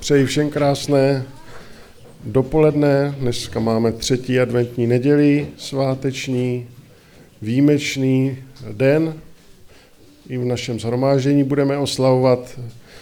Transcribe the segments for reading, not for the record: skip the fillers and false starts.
Přeji všem krásné dopoledne. Dneska máme 3. adventní neděli, sváteční, výjimečný den. I v našem shromáždění budeme oslavovat.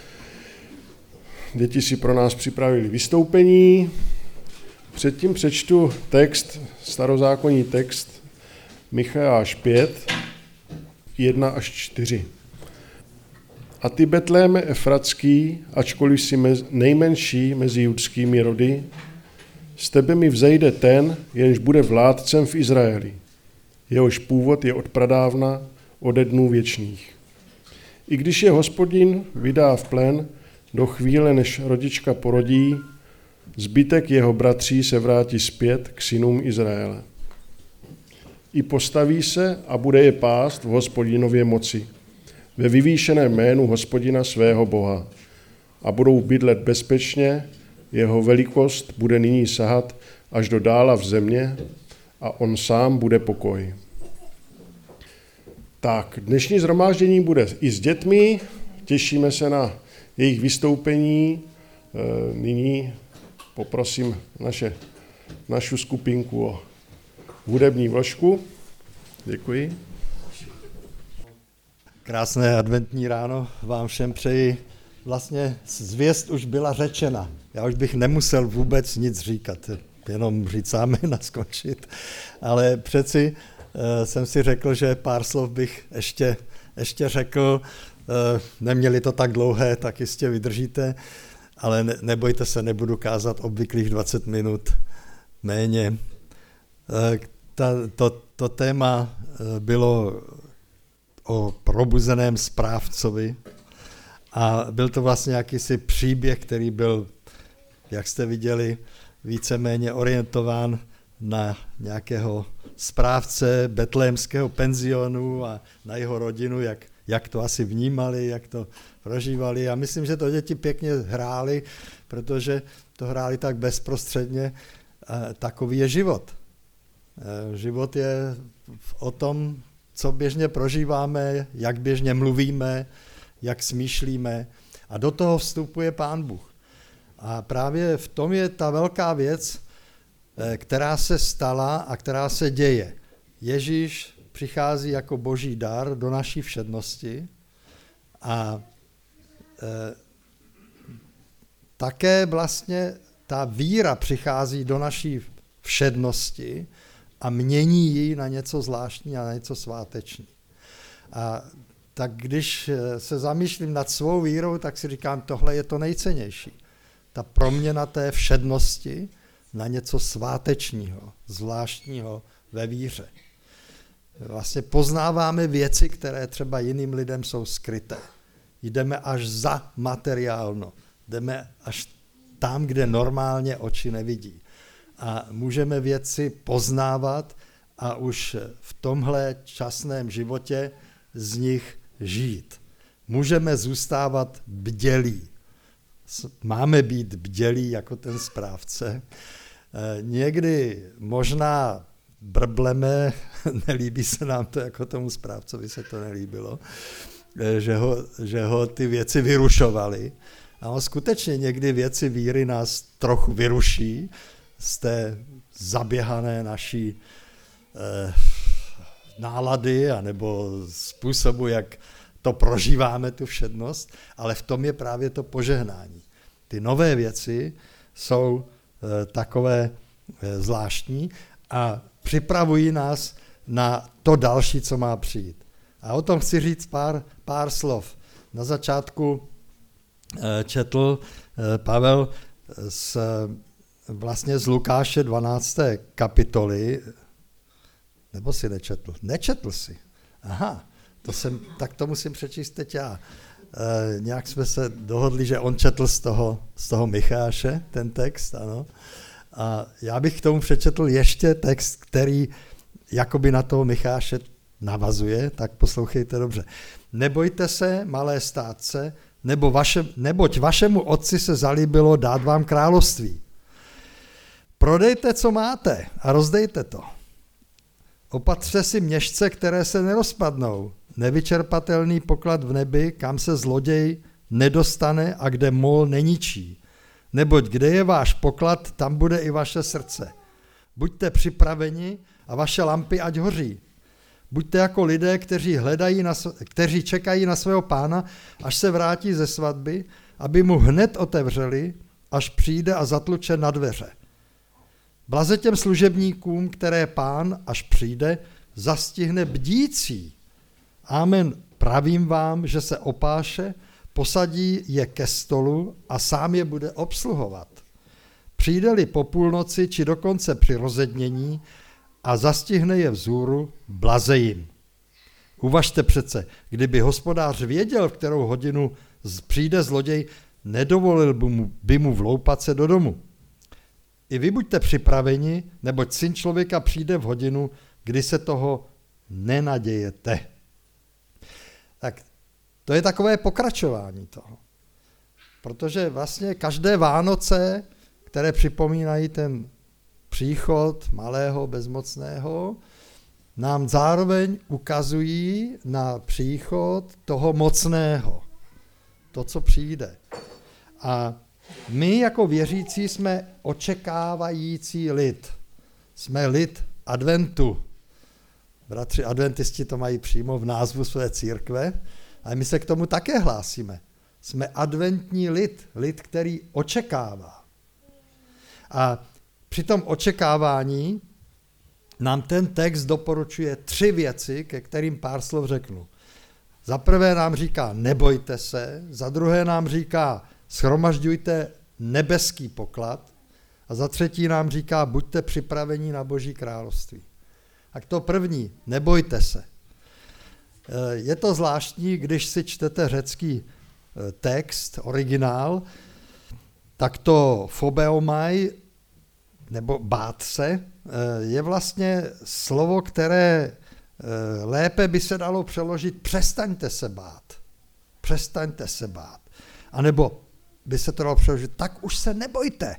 Děti si pro nás připravili vystoupení. Předtím přečtu text, starozákonní text, Micheáš 5, 1 až 4. A ty, Betléme Efratský, ačkoliv jsi nejmenší mezi judskými rody, z tebe mi vzejde ten, jenž bude vládcem v Izraeli. Jehož původ je od pradávna, ode dnů věčných. I když je Hospodin vydá v plen do chvíle, než rodička porodí, zbytek jeho bratří se vrátí zpět k synům Izraele. I postaví se a bude je pást v Hospodinově moci, ve vyvýšeném jménu Hospodina svého Boha, a budou bydlet bezpečně, jeho velikost bude nyní sahat až do dála v země a on sám bude pokoj. Tak, dnešní shromáždění bude i s dětmi, těšíme se na jejich vystoupení. Nyní poprosím našu skupinku o hudební vložku. Děkuji. Krásné adventní ráno vám všem přeji. Vlastně zvěst už byla řečena. Já už bych nemusel vůbec nic říkat, jenom říct amen a skončit. Ale přeci jsem si řekl, že pár slov bych ještě řekl. Neměli to tak dlouhé, tak jistě vydržíte, ale nebojte se, nebudu kázat obvyklých 20 minut méně. To téma bylo o probuzeném správcovi a byl to vlastně jakýsi příběh, který byl, jak jste viděli, víceméně orientován na nějakého správce betlémského penzionu a na jeho rodinu, jak to asi vnímali, jak to prožívali. A myslím, že to děti pěkně hráli, protože to hráli tak bezprostředně. Takový je život. Život je o tom, co běžně prožíváme, jak běžně mluvíme, jak smýšlíme. A do toho vstupuje Pán Bůh. A právě v tom je ta velká věc, která se stala a která se děje. Ježíš přichází jako boží dar do naší všednosti a také vlastně ta víra přichází do naší všednosti a mění ji na něco zvláštní a na něco sváteční. A tak když se zamýšlím nad svou vírou, tak si říkám, tohle je to nejcennější. Ta proměna té všednosti na něco svátečního, zvláštního ve víře. Vlastně poznáváme věci, které třeba jiným lidem jsou skryté. Jdeme až za materiálno. Jdeme až tam, kde normálně oči nevidí. A můžeme věci poznávat a už v tomhle časném životě z nich žít. Můžeme zůstávat bdělí. Máme být bdělí jako ten správce. Někdy možná brbleme, nelíbí se nám to, jako tomu správcovi se to nelíbilo, že ho ty věci vyrušovaly. A on skutečně někdy věci víry nás trochu vyruší z té zaběhané naší nálady anebo způsobu, jak to prožíváme, tu všednost, ale v tom je právě to požehnání. Ty nové věci jsou takové zvláštní a připravují nás na to další, co má přijít. A o tom chci říct pár slov. Na začátku četl Pavel vlastně z Lukáše 12. kapitoly, nebo si nečetl? Nečetl si. Aha, tak to musím přečíst teď já. Nějak jsme se dohodli, že on četl z toho Micháše, ten text, ano. A já bych k tomu přečetl ještě text, který jakoby na toho Micháše navazuje, tak poslouchejte dobře. Nebojte se, malé státce, neboť vašemu otci se zalíbilo dát vám království. Prodejte, co máte a rozdejte to. Opatřte si měšce, které se nerozpadnou, nevyčerpatelný poklad v nebi, kam se zloděj nedostane a kde mol neničí. neboť kde je váš poklad, tam bude i vaše srdce. Buďte připraveni a vaše lampy ať hoří. Buďte jako lidé, kteří čekají na svého pána, až se vrátí ze svatby, aby mu hned otevřeli, až přijde a zatluče na dveře. Blaze těm služebníkům, které pán, až přijde, zastihne bdící. Amen, pravím vám, že se opáše, posadí je ke stolu a sám je bude obsluhovat. Přijde-li po půlnoci či dokonce při rozednění a zastihne je vzhůru, blaze jim. Uvažte přece, kdyby hospodář věděl, v kterou hodinu přijde zloděj, nedovolil by mu vloupat se do domu. I vy buďte připraveni, neboť syn člověka přijde v hodinu, kdy se toho nenadějete. Tak to je takové pokračování toho. Protože vlastně každé Vánoce, které připomínají ten příchod malého bezmocného, nám zároveň ukazují na příchod toho mocného. To, co přijde. A my jako věřící jsme očekávající lid. Jsme lid adventu. Bratři adventisti to mají přímo v názvu své církve, ale my se k tomu také hlásíme. Jsme adventní lid, lid, který očekává. A při tom očekávání nám ten text doporučuje 3 věci, ke kterým pár slov řeknu. Za prvé nám říká nebojte se, za druhé nám říká shromažďujte nebeský poklad a za třetí nám říká buďte připraveni na Boží království. Tak to první, nebojte se. Je to zvláštní, když si čtete řecký text, originál, tak to phobeomai, nebo bát se, je vlastně slovo, které lépe by se dalo přeložit přestaňte se bát. Přestaňte se bát. A nebo by se to dalo přeložit, tak už se nebojte.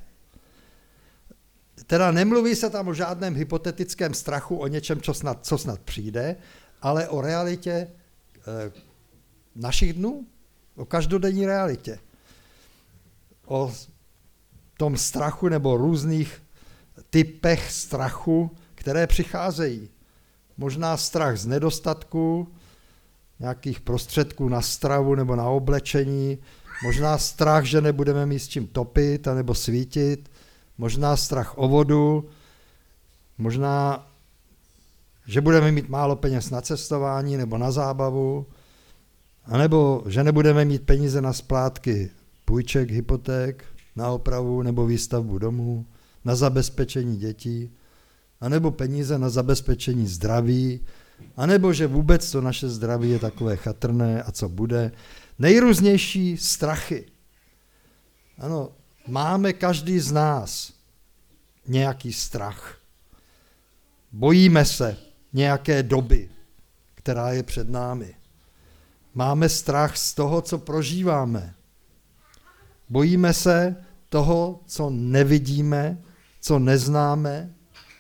Teda nemluví se tam o žádném hypotetickém strachu, o něčem, co snad přijde, ale o realitě našich dnů, o každodenní realitě. O tom strachu nebo různých typech strachu, které přicházejí. Možná strach z nedostatku, nějakých prostředků na stravu nebo na oblečení, možná strach, že nebudeme mít s čím topit anebo svítit, možná strach o vodu, možná, že budeme mít málo peněz na cestování nebo na zábavu, anebo že nebudeme mít peníze na splátky půjček, hypoték, na opravu nebo výstavbu domů, na zabezpečení dětí, anebo peníze na zabezpečení zdraví, anebo že vůbec to naše zdraví je takové chatrné a co bude. Nejrůznější strachy. Ano, máme každý z nás nějaký strach. Bojíme se nějaké doby, která je před námi. Máme strach z toho, co prožíváme. Bojíme se toho, co nevidíme, co neznáme.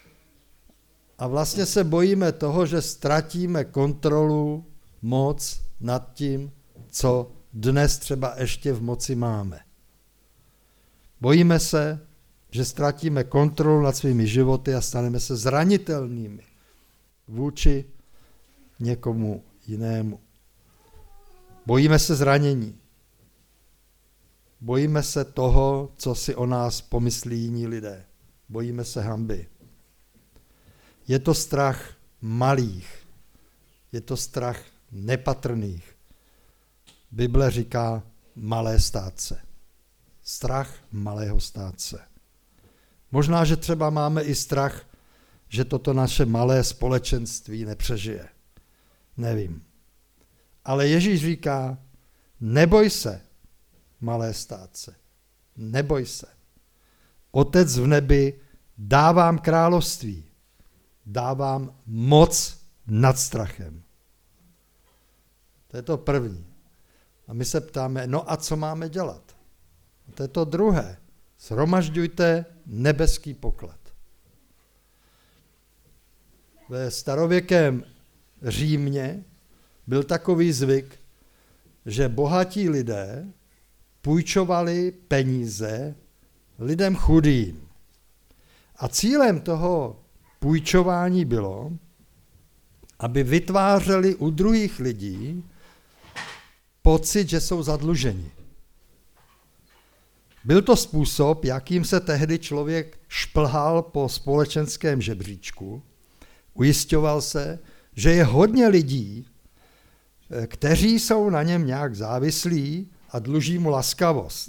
A vlastně se bojíme toho, že ztratíme kontrolu, moc nad tím, co dnes třeba ještě v moci máme. Bojíme se, že ztratíme kontrolu nad svými životy a staneme se zranitelnými vůči někomu jinému. Bojíme se zranění. Bojíme se toho, co si o nás pomyslí jiní lidé. Bojíme se hanby. Je to strach malých. Je to strach nepatrných. Bible říká malé státce. Strach malého státce. Možná, že třeba máme i strach, že toto naše malé společenství nepřežije. Nevím. Ale Ježíš říká, neboj se, malé státce. Neboj se. Otec v nebi, dávám království. Dávám moc nad strachem. To je to první. A my se ptáme, no a co máme dělat? To je to druhé. Shromažďujte nebeský poklad. Ve starověkém Římě byl takový zvyk, že bohatí lidé půjčovali peníze lidem chudým. A cílem toho půjčování bylo, aby vytvářeli u druhých lidí pocit, že jsou zadluženi. Byl to způsob, jakým se tehdy člověk šplhal po společenském žebříčku, ujišťoval se, že je hodně lidí, kteří jsou na něm nějak závislí a dluží mu laskavost.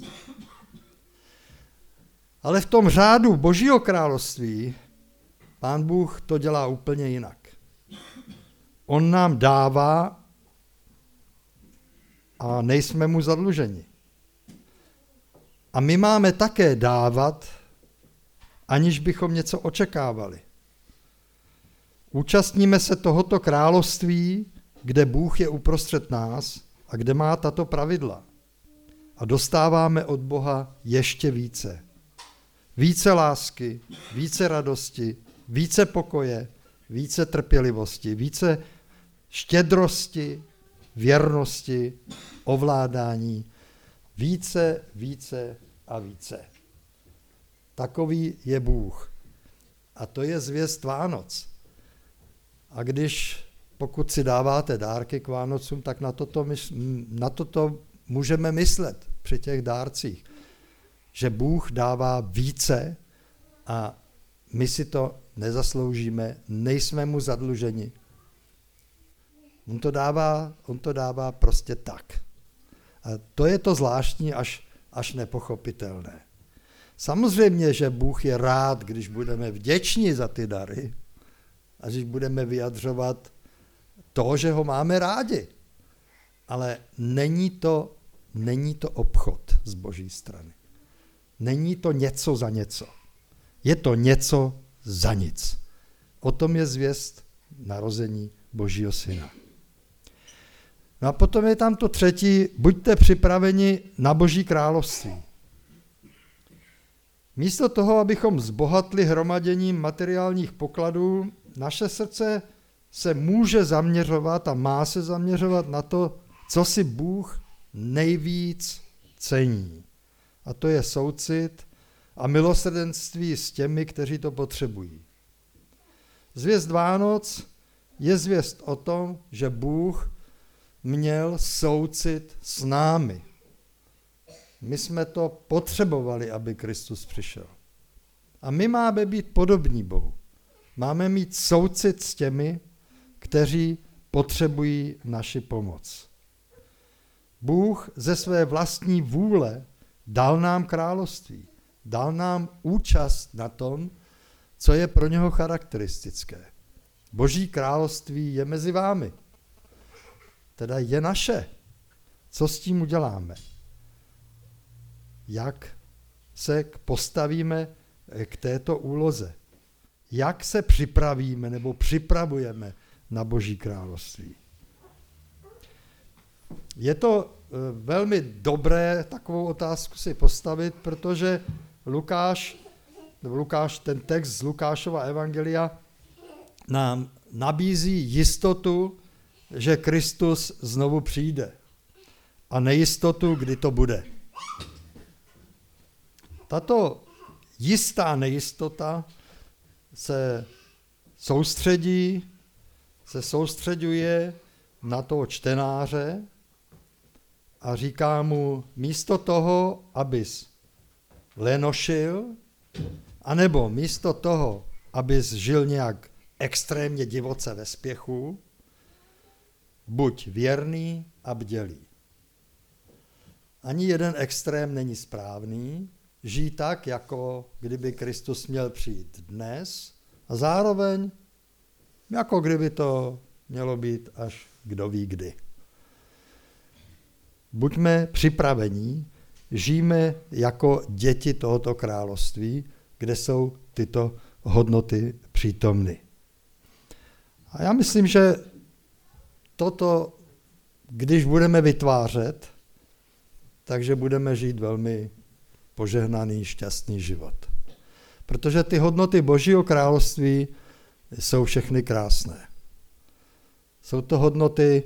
Ale v tom řádu Božího království Pán Bůh to dělá úplně jinak. On nám dává a nejsme mu zadluženi. A my máme také dávat, aniž bychom něco očekávali. Účastníme se tohoto království, kde Bůh je uprostřed nás a kde má tato pravidla. A dostáváme od Boha ještě více. Více lásky, více radosti, více pokoje, více trpělivosti, více štědrosti, věrnosti, ovládání, více, více a více. Takový je Bůh. A to je zvěst Vánoc. A pokud si dáváte dárky k Vánocům, tak na toto můžeme myslet při těch dárcích, že Bůh dává více a my si to nezasloužíme, nejsme mu zadluženi. On to dává prostě tak. A to je to zvláštní až nepochopitelné. Samozřejmě, že Bůh je rád, když budeme vděční za ty dary a když budeme vyjadřovat to, že ho máme rádi. Ale není to obchod z Boží strany. Není to něco za něco. Je to něco za nic. O tom je zvěst narození Božího syna. No a potom je tam to třetí, buďte připraveni na Boží království. Místo toho, abychom zbohatli hromaděním materiálních pokladů, naše srdce se může zaměřovat a má se zaměřovat na to, co si Bůh nejvíc cení. A to je soucit a milosrdenství s těmi, kteří to potřebují. Zvěst Vánoc je zvěst o tom, že Bůh měl soucit s námi. My jsme to potřebovali, aby Kristus přišel. A my máme být podobní Bohu. Máme mít soucit s těmi, kteří potřebují naši pomoc. Bůh ze své vlastní vůle dal nám království. Dal nám účast na tom, co je pro něho charakteristické. Boží království je mezi vámi. Teda je naše. Co s tím uděláme? Jak se postavíme k této úloze? Jak se připravíme nebo připravujeme na Boží království? Je to velmi dobré takovou otázku si postavit, protože Lukáš, ten text z Lukášova evangelia nám nabízí jistotu, že Kristus znovu přijde a nejistotu, kdy to bude. Tato jistá nejistota se soustředuje na toho čtenáře a říká mu, místo toho, abys lenošil, anebo místo toho, abys žil nějak extrémně divoce ve spěchu, buď věrný a bdělý. Ani jeden extrém není správný, žij tak, jako kdyby Kristus měl přijít dnes a zároveň, jako kdyby to mělo být až kdo ví kdy. Buďme připravení, žijme jako děti tohoto království, kde jsou tyto hodnoty přítomny. A já myslím, že toto, když budeme vytvářet, takže budeme žít velmi požehnaný, šťastný život. Protože ty hodnoty Božího království jsou všechny krásné. Jsou to hodnoty,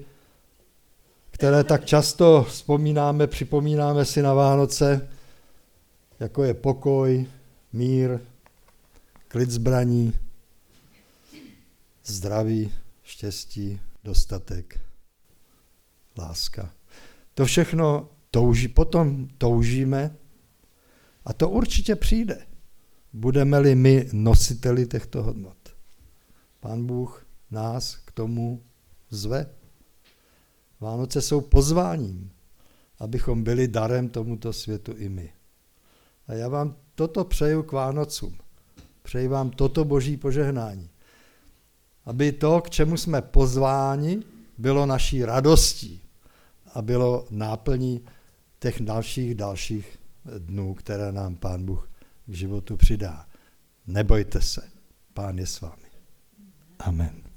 které tak často vzpomínáme, připomínáme si na Vánoce, jako je pokoj, mír, klid zbraní, zdraví, štěstí, dostatek, láska. To všechno potom toužíme a to určitě přijde. Budeme-li my nositeli těchto hodnot. Pán Bůh nás k tomu zve. Vánoce jsou pozváním, abychom byli darem tomuto světu i my. A já vám toto přeju k Vánocům. Přeji vám toto boží požehnání. Aby to, k čemu jsme pozváni, bylo naší radostí a bylo náplní těch dalších dnů, které nám Pán Bůh k životu přidá. Nebojte se, Pán je s vámi. Amen.